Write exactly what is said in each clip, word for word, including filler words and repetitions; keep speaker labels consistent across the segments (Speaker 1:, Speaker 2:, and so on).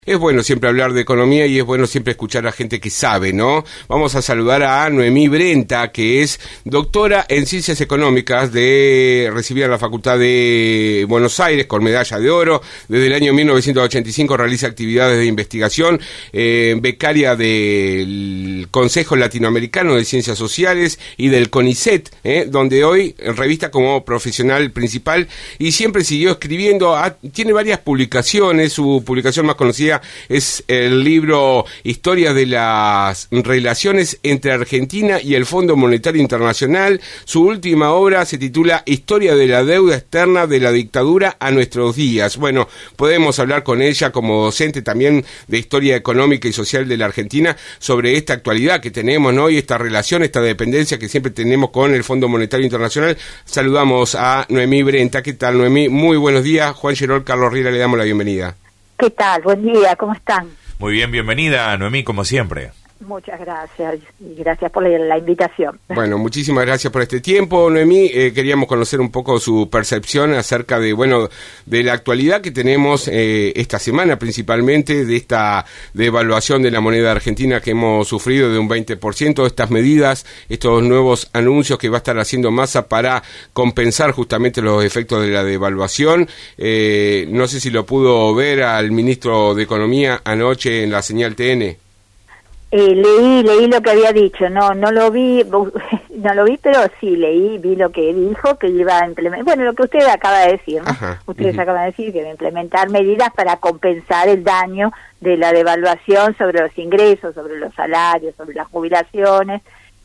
Speaker 1: Es bueno siempre hablar de economía y es bueno siempre escuchar a gente que sabe, ¿no? Vamos a saludar a Noemí Brenta, que es doctora en Ciencias Económicas, de recibida en la Facultad de Buenos Aires con medalla de oro. Desde el año mil novecientos ochenta y cinco realiza actividades de investigación, eh, becaria del Consejo Latinoamericano de Ciencias Sociales y del CONICET, eh, donde hoy revista como profesional principal y siempre siguió escribiendo. Ah, tiene varias publicaciones, su publicación más conocida es el libro Historia de las relaciones entre Argentina y el Fondo Monetario Internacional. Su última obra se titula Historia de la deuda externa de la dictadura a nuestros días. Bueno, podemos hablar con ella como docente también de Historia Económica y Social de la Argentina sobre esta actualidad que tenemos, ¿no? Y esta relación, esta dependencia que siempre tenemos con el Fondo Monetario Internacional. Saludamos a Noemí Brenta. ¿Qué tal, Noemí? Muy buenos días. Juan Gerol, Carlos Riera, le damos la bienvenida.
Speaker 2: ¿Qué tal? Buen día, ¿cómo están?
Speaker 3: Muy bien, bienvenida, Noemí, como siempre.
Speaker 2: Muchas gracias y gracias por la, la invitación.
Speaker 1: Bueno, muchísimas gracias por este tiempo, Noemí. Eh, queríamos conocer un poco su percepción acerca de, bueno, de la actualidad que tenemos eh, esta semana, principalmente de esta devaluación de la moneda argentina que hemos sufrido de un veinte por ciento, estas medidas, estos nuevos anuncios que va a estar haciendo Massa para compensar justamente los efectos de la devaluación. Eh, no sé si lo pudo ver al ministro de Economía anoche en la señal T N.
Speaker 2: Eh, leí, leí lo que había dicho, no, no lo vi, no lo vi, pero sí leí, vi lo que dijo que iba a implementar, bueno, lo que usted acaba de decir, ¿no? Ajá, Ustedes uh-huh. acaban de decir que iba a implementar medidas para compensar el daño de la devaluación sobre los ingresos, sobre los salarios, sobre las jubilaciones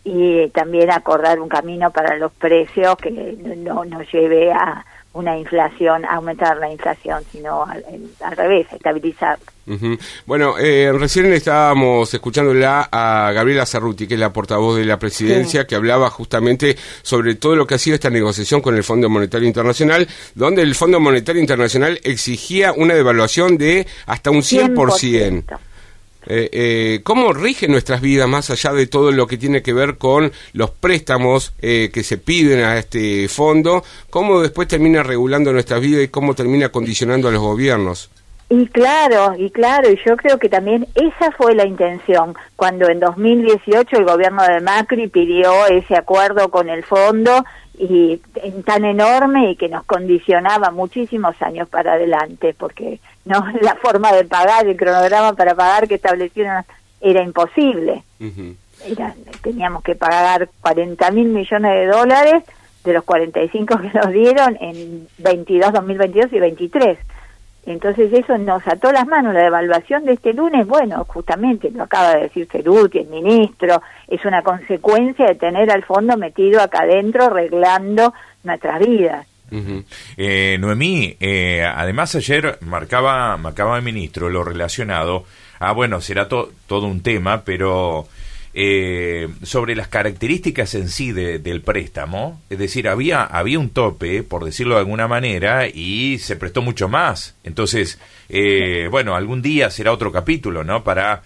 Speaker 2: y también acordar un camino para los precios que no nos lleve a una inflación, a aumentar la inflación, sino al, al revés, a estabilizar.
Speaker 1: Uh-huh. Bueno, eh, recién estábamos escuchándola a Gabriela Cerruti, que es la portavoz de la presidencia, sí, que hablaba justamente sobre todo lo que ha sido esta negociación con el Fondo Monetario Internacional, donde el Fondo Monetario Internacional exigía una devaluación de hasta un cien por ciento. Eh, eh, ¿Cómo rige nuestras vidas más allá de todo lo que tiene que ver con los préstamos eh, que se piden a este fondo? ¿Cómo después termina regulando nuestras vidas y cómo termina condicionando a los gobiernos?
Speaker 2: Y claro, y claro, y yo creo que también esa fue la intención, cuando en dos mil dieciocho el gobierno de Macri pidió ese acuerdo con el fondo y tan enorme y que nos condicionaba muchísimos años para adelante, porque no la forma de pagar, el cronograma para pagar que establecieron era imposible. Uh-huh. Era, teníamos que pagar cuarenta mil millones de dólares de los cuarenta y cinco que nos dieron en veintidós, dos mil veintidós y veintitrés. Entonces eso nos ató las manos. La devaluación de este lunes, bueno, justamente lo acaba de decir Cerruti, el ministro, es una consecuencia de tener al fondo metido acá adentro arreglando nuestras vidas.
Speaker 3: Uh-huh. eh, Noemí, eh, además ayer marcaba, marcaba el ministro lo relacionado a, bueno, será to, todo un tema, pero eh, sobre las características en sí de, del préstamo, es decir, había, había un tope, por decirlo de alguna manera, y se prestó mucho más. Entonces, eh, bueno, algún día será otro capítulo, ¿no? Para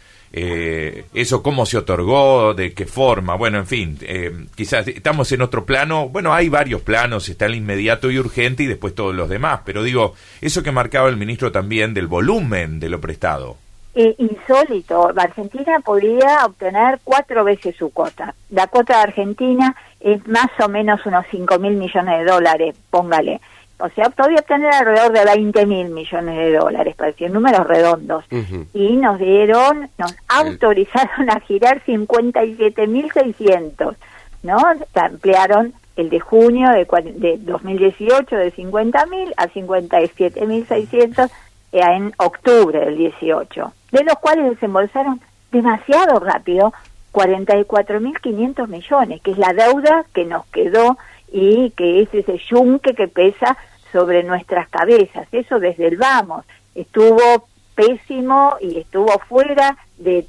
Speaker 3: eh, eso, cómo se otorgó, de qué forma, bueno, en fin, eh, quizás estamos en otro plano. Bueno, hay varios planos, está el inmediato y urgente y después todos los demás, pero digo, eso que marcaba el ministro también del volumen de lo prestado.
Speaker 2: Eh, insólito, Argentina podría obtener cuatro veces su cuota. La cuota de Argentina es más o menos unos cinco mil millones de dólares, póngale. O sea, podría obtener alrededor de veinte mil millones de dólares, para decir números redondos. Uh-huh. Y nos dieron, nos autorizaron a girar cincuenta y siete mil seiscientos, ¿no? Ampliaron el de junio de, de dos mil dieciocho de cincuenta mil a cincuenta y siete mil seiscientos en octubre del dieciocho, de los cuales desembolsaron demasiado rápido cuarenta y cuatro mil quinientos millones, que es la deuda que nos quedó y que es ese yunque que pesa sobre nuestras cabezas. Eso desde el vamos estuvo pésimo y estuvo fuera de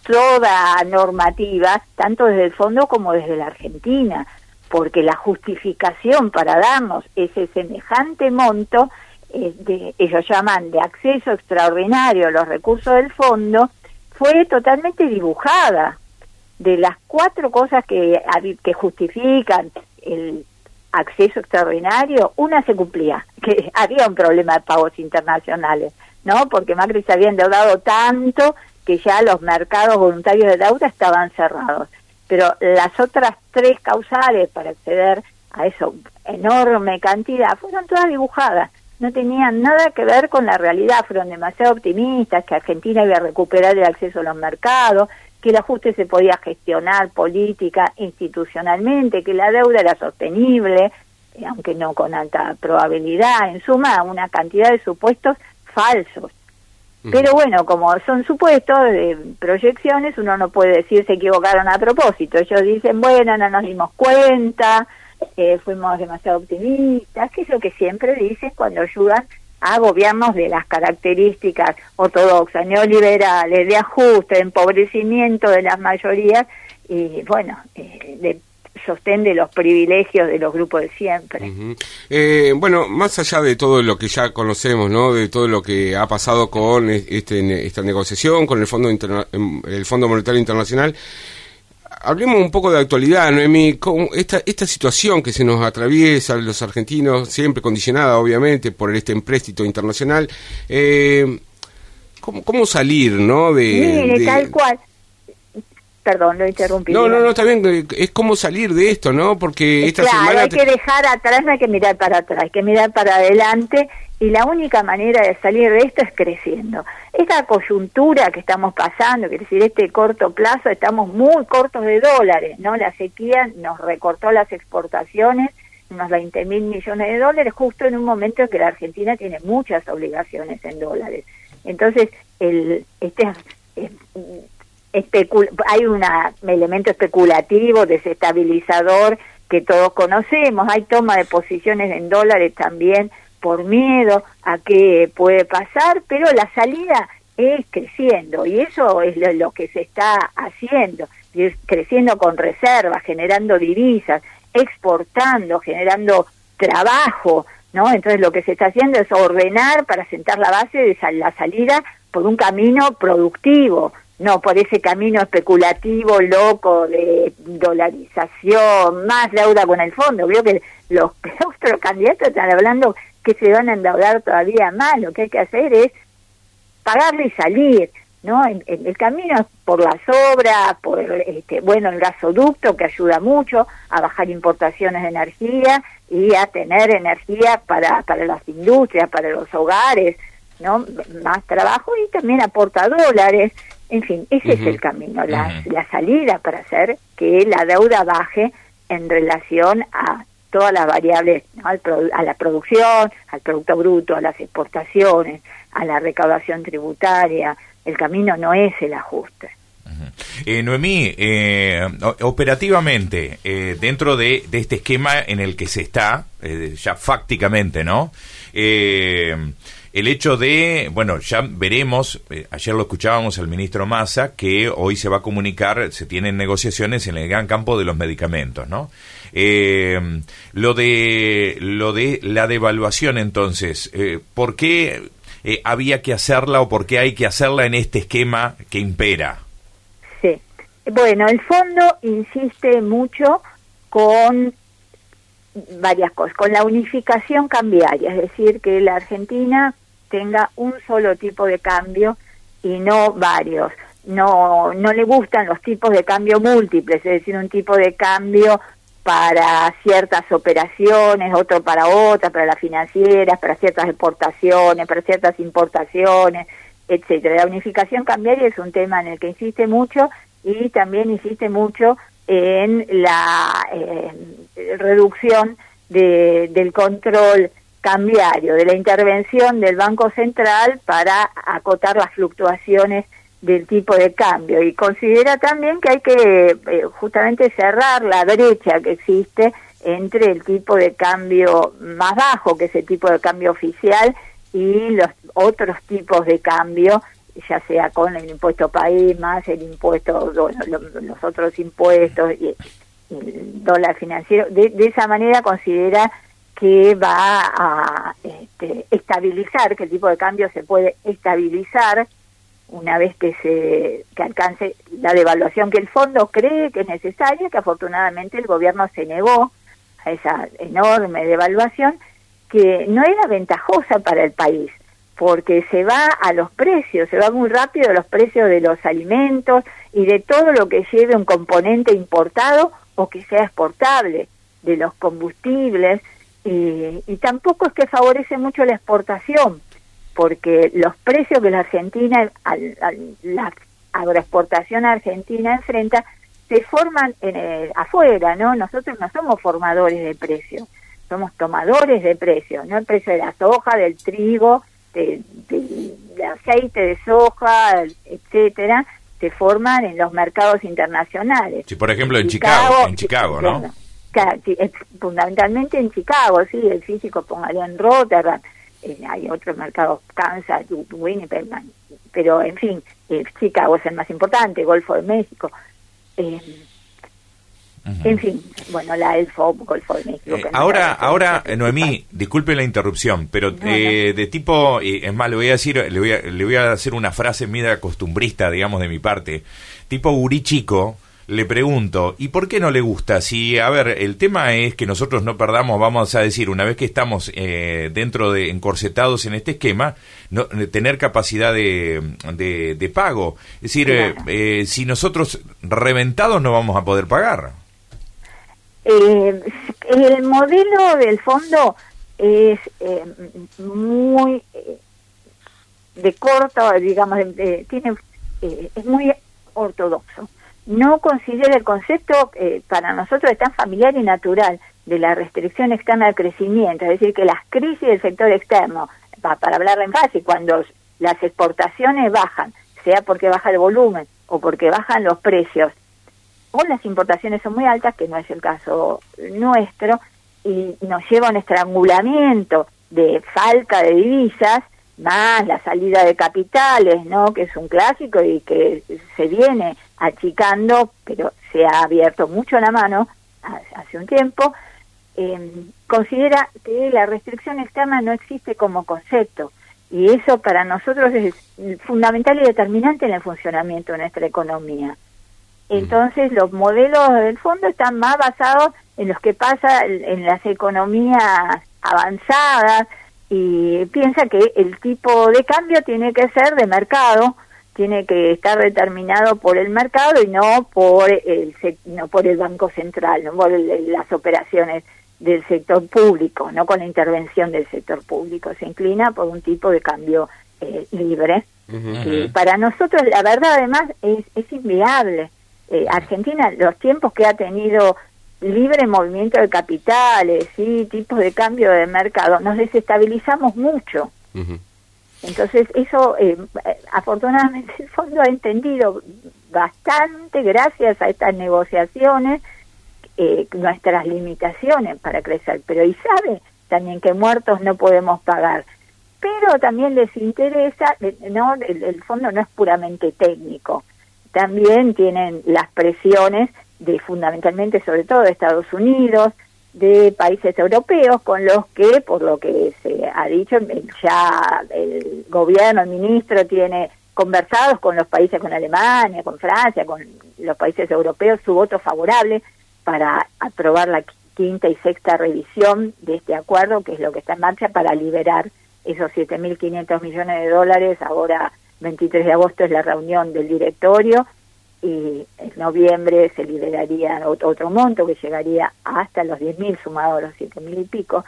Speaker 2: toda normativa, tanto desde el fondo como desde la Argentina, porque la justificación para darnos ese semejante monto, De, ellos llaman de acceso extraordinario a los recursos del fondo, fue totalmente dibujada. De las cuatro cosas que, que justifican el acceso extraordinario, una se cumplía, que había un problema de pagos internacionales. ¿no? Porque Macri se había endeudado tanto que ya los mercados voluntarios de deuda estaban cerrados. Pero las otras tres causales para acceder a esa enorme cantidad fueron todas dibujadas, no tenían nada que ver con la realidad, fueron demasiado optimistas, que Argentina iba a recuperar el acceso a los mercados, que el ajuste se podía gestionar política, institucionalmente, que la deuda era sostenible, eh, aunque no con alta probabilidad, en suma una cantidad de supuestos falsos. Pero bueno, como son supuestos de proyecciones, uno no puede decir se equivocaron a propósito. Ellos dicen, bueno, no nos dimos cuenta, eh, fuimos demasiado optimistas, que es lo que siempre dicen cuando ayudan a gobiernos de las características ortodoxas, neoliberales, de ajuste, de empobrecimiento de las mayorías y, bueno, eh, de sostén de los privilegios de los grupos de siempre.
Speaker 1: Uh-huh. Eh, bueno, más allá de todo lo que ya conocemos, ¿no? De todo lo que ha pasado con este, esta negociación, con el Fondo Interna- el Fondo Monetario Internacional, hablemos un poco de actualidad, Noemí, con esta, esta situación que se nos atraviesa a los argentinos, siempre condicionada, obviamente, por este empréstito internacional. Eh, ¿cómo, ¿Cómo salir, no? De,
Speaker 2: Mire,
Speaker 1: de...
Speaker 2: tal cual. Perdón, lo interrumpí.
Speaker 1: No, no, no, está bien, es cómo salir de esto, ¿no? Porque esta
Speaker 2: claro,
Speaker 1: semana...
Speaker 2: hay
Speaker 1: te...
Speaker 2: que dejar atrás, no hay que mirar para atrás, hay que mirar para adelante, y la única manera de salir de esto es creciendo. Esta coyuntura que estamos pasando, es decir, este corto plazo, estamos muy cortos de dólares, ¿no? La sequía nos recortó las exportaciones, unos veinte mil millones de dólares, justo en un momento en que la Argentina tiene muchas obligaciones en dólares. Entonces, el este... es, Especul- hay un elemento especulativo, desestabilizador, que todos conocemos, hay toma de posiciones en dólares también por miedo a qué puede pasar, pero la salida es creciendo, y eso es lo, lo que se está haciendo, es creciendo con reservas, generando divisas, exportando, generando trabajo, ¿no? Entonces lo que se está haciendo es ordenar para sentar la base de sal- la salida por un camino productivo, no por ese camino especulativo, loco, de dolarización, más deuda con el fondo. Veo que los otros candidatos están hablando que se van a endeudar todavía más. Lo que hay que hacer es pagarle y salir, ¿no? El, el, el camino es por las obras, por este, bueno, el gasoducto, que ayuda mucho a bajar importaciones de energía y a tener energía para, para las industrias, para los hogares, ¿no? Más trabajo, y también aporta dólares. En fin, ese uh-huh. es el camino, la, uh-huh. la salida para hacer que la deuda baje en relación a todas las variables, ¿no? Al produ- a la producción, al Producto Bruto, a las exportaciones, a la recaudación tributaria. El camino no es el ajuste.
Speaker 3: Uh-huh. Eh, Noemí, eh, operativamente, eh, dentro de, de este esquema en el que se está, eh, ya fácticamente, ¿no? Eh, el hecho de, bueno, ya veremos, eh, ayer lo escuchábamos al ministro Massa, que hoy se va a comunicar, se tienen negociaciones en el gran campo de los medicamentos, ¿no? Eh, lo de lo de la devaluación, entonces, eh, ¿por qué eh, había que hacerla o por qué hay que hacerla en este esquema que impera?
Speaker 2: Sí, bueno, el fondo insiste mucho con varias cosas, con la unificación cambiaria, es decir, que la Argentina tenga un solo tipo de cambio y no varios. No no le gustan los tipos de cambio múltiples, es decir, un tipo de cambio para ciertas operaciones, otro para otras, para las financieras, para ciertas exportaciones, para ciertas importaciones, etcétera. La unificación cambiaria es un tema en el que insiste mucho, y también insiste mucho en la eh, reducción de, del control cambiario, de la intervención del Banco Central para acotar las fluctuaciones del tipo de cambio, y considera también que hay que eh, justamente cerrar la brecha que existe entre el tipo de cambio más bajo, que es el tipo de cambio oficial, y los otros tipos de cambio, ya sea con el impuesto país, más el impuesto, bueno, los otros impuestos y el dólar financiero. De, de esa manera considera que va a este, estabilizar, que el tipo de cambio se puede estabilizar una vez que se que alcance la devaluación que el fondo cree que es necesaria, que afortunadamente el gobierno se negó a esa enorme devaluación, que no era ventajosa para el país, porque se va a los precios, se va muy rápido a los precios de los alimentos y de todo lo que lleve un componente importado o que sea exportable, de los combustibles, y, y tampoco es que favorece mucho la exportación, porque los precios que la Argentina, al, al, la agroexportación argentina enfrenta, se forman en el, afuera, ¿no? Nosotros no somos formadores de precios, somos tomadores de precios, ¿no? El precio de la soja, del trigo, de, de, de aceite de soja, etcétera, se forman en los mercados internacionales.
Speaker 3: Sí, por ejemplo, en Chicago, Chicago en Chicago, ¿no?
Speaker 2: Bueno, fundamentalmente en Chicago, sí, el físico pongaría en Rotterdam, eh, hay otros mercados, Kansas, Winnipeg, pero en fin, eh, Chicago es el más importante, Golfo de México, eh, uh-huh. En fin, bueno, la el F O B, Golfo de México.
Speaker 3: Eh, ahora, ahora, Noemí, disculpe la interrupción, pero no, eh, no. de tipo, y es más, le voy a decir, le voy a, le voy a hacer una frase media costumbrista, digamos, de mi parte, tipo gurí chico. Le pregunto, ¿y por qué no le gusta? Si, a ver, el tema es que nosotros no perdamos, vamos a decir, una vez que estamos eh, dentro de, encorsetados en este esquema, no, tener capacidad de, de, de pago. Es decir, claro. eh, eh, si nosotros reventados no vamos a poder pagar.
Speaker 2: Eh, el modelo del fondo es eh, muy eh, de corto, digamos, de, de, tiene eh, es muy ortodoxo. No considera el concepto, eh, para nosotros es tan familiar y natural, de la restricción externa al crecimiento, es decir, que las crisis del sector externo, pa, para hablarla en fácil, cuando las exportaciones bajan, sea porque baja el volumen o porque bajan los precios, o las importaciones son muy altas, que no es el caso nuestro, y nos lleva a un estrangulamiento de falta de divisas, más la salida de capitales, ¿no? Que es un clásico y que se viene achicando, pero se ha abierto mucho la mano hace un tiempo. Eh, considera que la restricción externa no existe como concepto, y eso para nosotros es fundamental y determinante en el funcionamiento de nuestra economía. Entonces los modelos del fondo están más basados en los que pasa en las economías avanzadas, y piensa que el tipo de cambio tiene que ser de mercado, tiene que estar determinado por el mercado y no por el no por el Banco Central, no por el, las operaciones del sector público, no con la intervención del sector público. Se inclina por un tipo de cambio eh, libre. Uh-huh. Y para nosotros, la verdad, además, es, es inviable. Eh, Argentina, los tiempos que ha tenido libre movimiento de capitales, ¿sí? Tipos de cambio de mercado, nos desestabilizamos mucho. Uh-huh. Entonces eso, eh, afortunadamente el fondo ha entendido bastante, gracias a estas negociaciones, eh, nuestras limitaciones para crecer, pero y sabe también que muertos no podemos pagar, pero también les interesa, no, el, el fondo no es puramente técnico, también tienen las presiones de fundamentalmente, sobre todo de Estados Unidos, de países europeos, con los que, por lo que se ha dicho, ya el gobierno, el ministro tiene conversados con los países, con Alemania, con Francia, con los países europeos, su voto favorable para aprobar la quinta y sexta revisión de este acuerdo, que es lo que está en marcha para liberar esos siete mil quinientos millones de dólares. Ahora, veintitrés de agosto, es la reunión del directorio, y en noviembre se liberaría otro monto que llegaría hasta los diez mil, sumado a los siete mil y pico.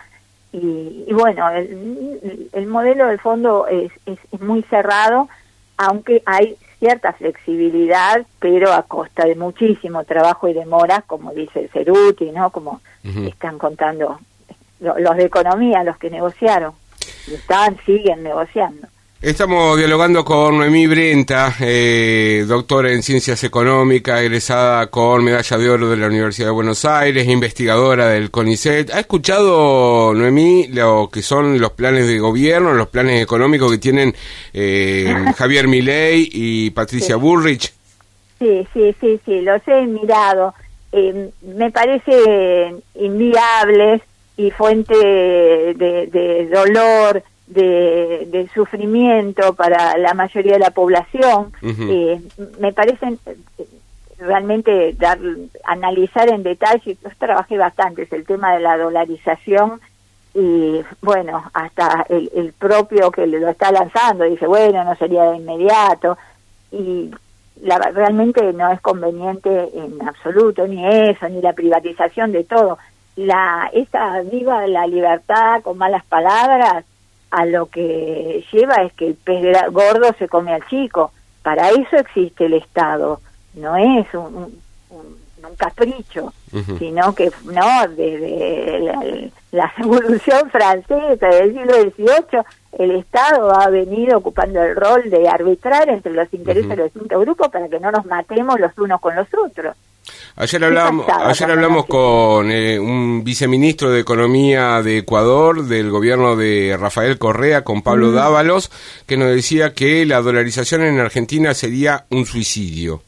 Speaker 2: Y, y bueno, el, el modelo del fondo es, es, es muy cerrado, aunque hay cierta flexibilidad, pero a costa de muchísimo trabajo y demora, como dice el Ceruti, ¿no? Como uh-huh. están contando lo, los de economía, los que negociaron, y están, siguen negociando.
Speaker 1: Estamos dialogando con Noemí Brenta, eh, doctora en Ciencias Económicas, egresada con Medalla de Oro de la Universidad de Buenos Aires, investigadora del CONICET. ¿Ha escuchado, Noemí, lo que son los planes de gobierno, los planes económicos que tienen eh, Javier Milei y Patricia sí. Bullrich?
Speaker 2: Sí, sí, sí, sí, los he mirado. Eh, me parecen inviables y fuente de, de dolor, De, de sufrimiento para la mayoría de la población. Uh-huh. eh, me parecen realmente dar, analizar en detalle. Yo trabajé bastante, es el tema de la dolarización y bueno, hasta el, el propio que lo está lanzando dice, bueno, no sería de inmediato, y la, realmente no es conveniente en absoluto, ni eso, ni la privatización de todo. La esa viva la libertad con malas palabras, a lo que lleva es que el pez gordo se come al chico. Para eso existe el Estado, no es un, un, un capricho, uh-huh. sino que no desde la, la Revolución Francesa del siglo dieciocho el Estado ha venido ocupando el rol de arbitrar entre los intereses uh-huh. de los distintos grupos para que no nos matemos los unos con los otros.
Speaker 1: Ayer hablamos, ayer hablamos con eh, un viceministro de Economía de Ecuador, del gobierno de Rafael Correa, con Pablo mm. Dávalos, que nos decía que la dolarización en Argentina sería un suicidio.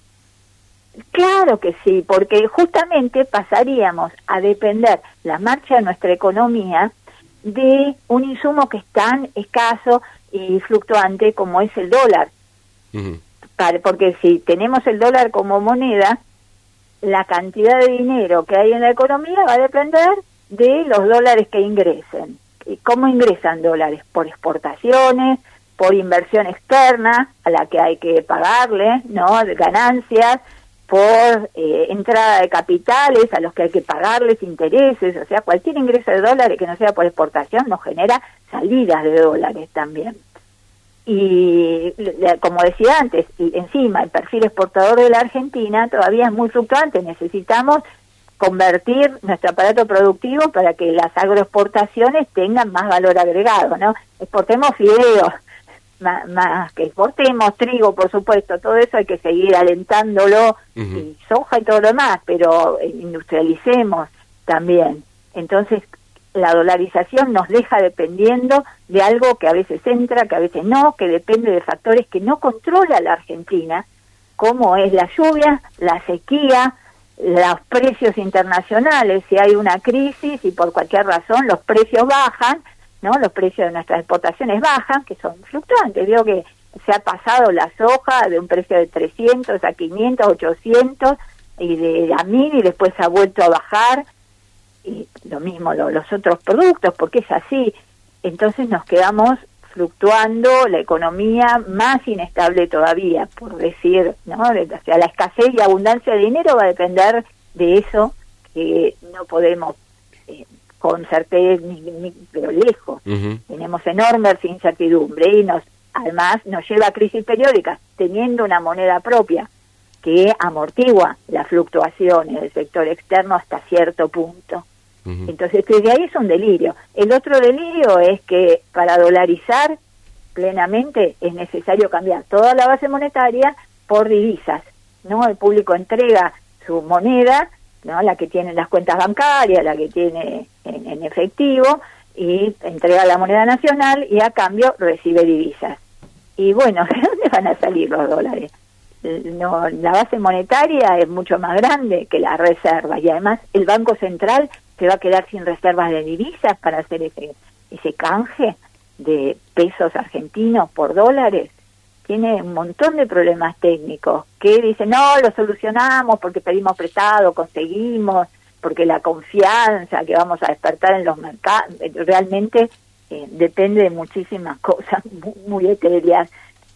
Speaker 2: Claro que sí, porque justamente pasaríamos a depender la marcha de nuestra economía de un insumo que es tan escaso y fluctuante como es el dólar. Uh-huh. Para, porque si tenemos el dólar como moneda, la cantidad de dinero que hay en la economía va a depender de los dólares que ingresen. ¿Y cómo ingresan dólares? Por exportaciones, por inversión externa a la que hay que pagarle, ¿no? De ganancias, por eh, entrada de capitales a los que hay que pagarles intereses, o sea, cualquier ingreso de dólares que no sea por exportación nos genera salidas de dólares también. Y como decía antes, encima el perfil exportador de la Argentina todavía es muy fluctuante. Necesitamos convertir nuestro aparato productivo para que las agroexportaciones tengan más valor agregado, ¿no? Exportemos fideos, más, más que exportemos trigo, por supuesto, todo eso hay que seguir alentándolo, uh-huh. y soja y todo lo demás, pero industrialicemos también. Entonces, la dolarización nos deja dependiendo de algo que a veces entra, que a veces no, que depende de factores que no controla la Argentina, como es la lluvia, la sequía, los precios internacionales. Si hay una crisis y por cualquier razón los precios bajan, ¿no? Los precios de nuestras exportaciones bajan, que son fluctuantes. Veo que se ha pasado la soja de un precio de trescientos a quinientos, ochocientos y de a mil, y después ha vuelto a bajar. Y lo mismo lo, los otros productos, porque es así. Entonces nos quedamos fluctuando, la economía más inestable todavía, por decir, ¿no? O sea, la escasez y abundancia de dinero va a depender de eso, que no podemos eh, con certeza, ni, ni, pero lejos. Uh-huh. Tenemos enormes incertidumbre y nos además nos lleva a crisis periódicas, teniendo una moneda propia que amortigua las fluctuaciones del sector externo hasta cierto punto. Uh-huh. Entonces, desde ahí es un delirio. El otro delirio es que para dolarizar plenamente es necesario cambiar toda la base monetaria por divisas, ¿no? El público entrega su moneda, ¿no? La que tiene las cuentas bancarias, la que tiene en, en efectivo, y entrega la moneda nacional y a cambio recibe divisas. Y bueno, ¿de dónde van a salir los dólares? No, la base monetaria es mucho más grande que las reservas, y además el Banco Central se va a quedar sin reservas de divisas para hacer ese, ese canje de pesos argentinos por dólares. Tiene un montón de problemas técnicos que dicen, no, lo solucionamos porque pedimos prestado, conseguimos, porque la confianza que vamos a despertar en los mercados, realmente eh, depende de muchísimas cosas muy, muy etéreas,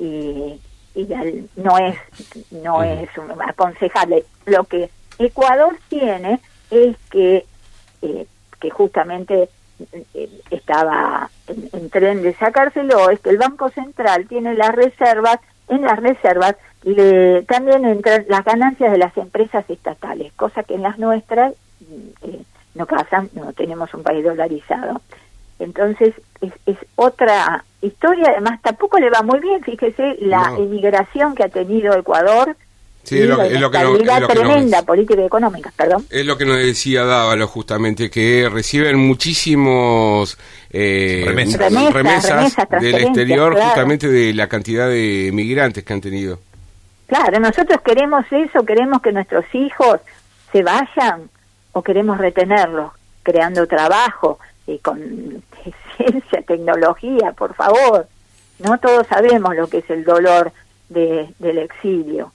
Speaker 2: y y no es no uh-huh. es aconsejable. Lo que Ecuador tiene es que eh, que justamente eh, estaba en, en tren de sacárselo, es que el Banco Central tiene las reservas, en las reservas le también entran las ganancias de las empresas estatales, cosa que en las nuestras eh, no pasan, no tenemos un país dolarizado. Entonces es, es otra historia, además tampoco le va muy bien, fíjese la no. emigración que ha tenido Ecuador,
Speaker 1: sí, es lo, que, es lo que no, es lo
Speaker 2: tremenda
Speaker 1: que
Speaker 2: política económica, perdón.
Speaker 1: Es lo que nos decía Dávalos justamente, que reciben muchísimos eh, remesas, remesas, remesas, remesas del exterior, claro. Justamente de la cantidad de migrantes que han tenido.
Speaker 2: Claro, nosotros queremos eso, queremos que nuestros hijos se vayan o queremos retenerlos, creando trabajo y con ciencia, tecnología, por favor. No todos sabemos lo que es el dolor de, del exilio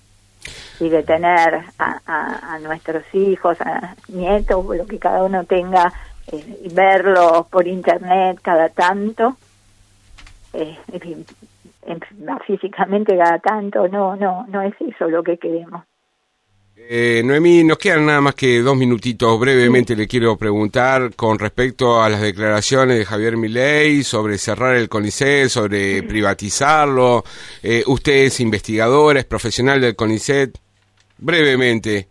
Speaker 2: y de tener a, a, a nuestros hijos, a nietos, lo que cada uno tenga eh, y verlo por internet cada tanto, eh, en fin, en, físicamente cada tanto, no, no, no es eso lo que queremos.
Speaker 1: Eh, Noemí, nos quedan nada más que dos minutitos. Brevemente sí. Le quiero preguntar con respecto a las declaraciones de Javier Milei sobre cerrar el CONICET, sobre sí. privatizarlo. Eh, usted es investigadora, es profesional del CONICET. Brevemente,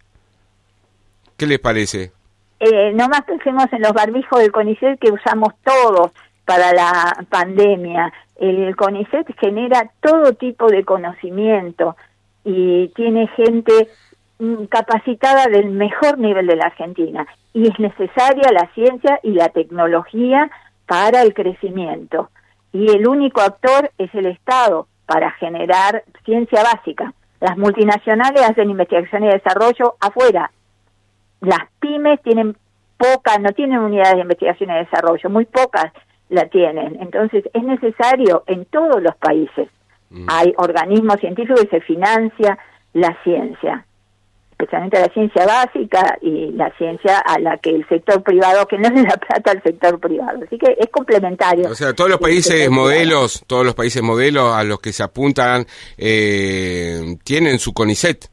Speaker 1: ¿qué les parece?
Speaker 2: Eh, no más pensemos en los barbijos del CONICET que usamos todos para la pandemia. El CONICET genera todo tipo de conocimiento y tiene gente capacitada del mejor nivel de la Argentina, y es necesaria la ciencia y la tecnología para el crecimiento, y el único actor es el Estado para generar ciencia básica. Las multinacionales hacen investigación y desarrollo afuera, las pymes tienen pocas, no tienen unidades de investigación y desarrollo, muy pocas la tienen, entonces es necesario en todos los países, mm. hay organismos científicos y se financia la ciencia, especialmente la ciencia básica y la ciencia a la que el sector privado, que no le da plata al sector privado. Así que es complementario.
Speaker 1: O sea, todos los países modelos, privado. todos los países modelos a los que se apuntan, eh, tienen su CONICET.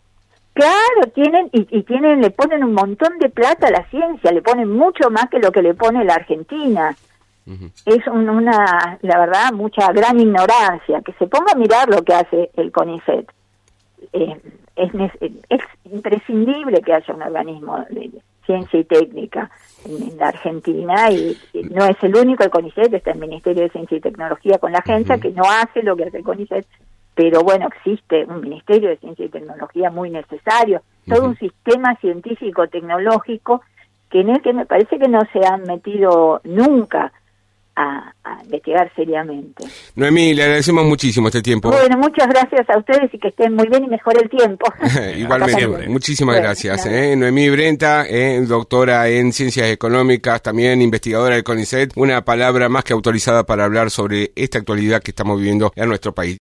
Speaker 2: Claro, tienen, y, y tienen, le ponen un montón de plata a la ciencia, le ponen mucho más que lo que le pone la Argentina. Uh-huh. Es un, una, la verdad, mucha gran ignorancia. Que se ponga a mirar lo que hace el CONICET. Eh, Es, es imprescindible que haya un organismo de ciencia y técnica en, en la Argentina, y, y no es el único. El CONICET está el Ministerio de Ciencia y Tecnología con la agencia, uh-huh. que no hace lo que hace el CONICET, pero bueno, existe un Ministerio de Ciencia y Tecnología muy necesario, todo uh-huh. un sistema científico-tecnológico que en el que me parece que no se han metido nunca A, a investigar seriamente.
Speaker 1: Noemí, le agradecemos muchísimo este tiempo.
Speaker 2: Bueno, muchas gracias a ustedes y que estén muy bien y mejore el tiempo.
Speaker 1: Igualmente, muchísimas bueno, gracias.
Speaker 2: Claro.
Speaker 1: Eh. Noemí Brenta, eh, doctora en Ciencias Económicas, también investigadora del CONICET, una palabra más que autorizada para hablar sobre esta actualidad que estamos viviendo en nuestro país.